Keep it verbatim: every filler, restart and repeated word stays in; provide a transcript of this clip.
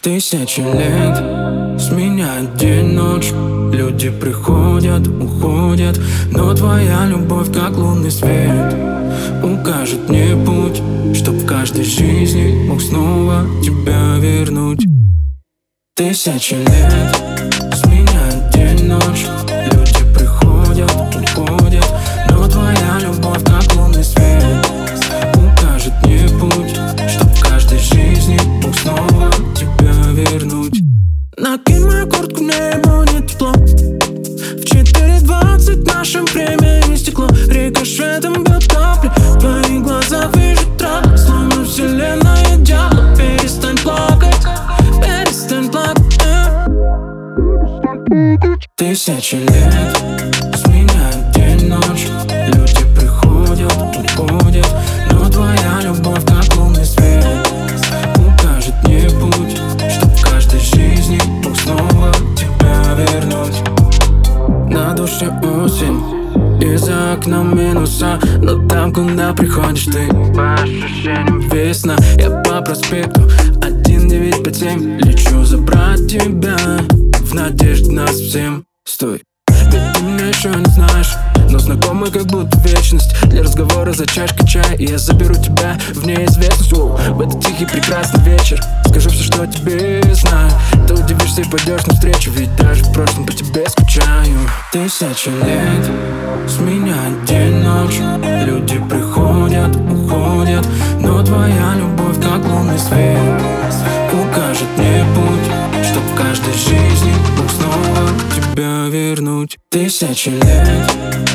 Тысячи лет сменяет день, ночь. Люди приходят, уходят, но твоя любовь, как лунный свет, укажет мне путь, чтоб в каждой жизни мог снова тебя вернуть. Тысячи лет сменяет день, ночь. Люди приходят, уходят, но твоя любовь, как лунный свет, укажет мне путь, чтоб в каждой жизни мог снова тебя вернуть. Накинь мою куртку, мне будет тепло. В четыре двадцать наше время истекло. Рикошетом бьет капли, в твоих глазах вижу травы, словно вселенная дьявола. Перестань плакать, перестань плакать. Тысячи лет сменяет день, ночь. Люди приходят, уходят, но твоя любовь, как лунный свет, укажет мне путь, чтоб в каждой жизни мог снова тебя вернуть. На душе осень, и за окном минуса, но там, куда приходишь ты, по ощущениям весна. Я по проспекту один девять пять семь лечу забрать тебя, в надежде нас всем. Стой, ведь ты меня еще не знаешь, но знакомы как будто вечность. Для разговора за чашкой чая, и я заберу тебя в неизвестность. Воу, в этот тихий прекрасный вечер скажу все, что тебе знаю. Ты удивишься и пойдешь навстречу, ведь даже в прошлом по тебе скучаю. Тысячи лет сменяет день, ночь. Люди приходят, уходят, но твоя любовь, как лунный свет, укажет мне путь, чтоб в каждой жизни мог снова тебя вернуть. Тысячи лет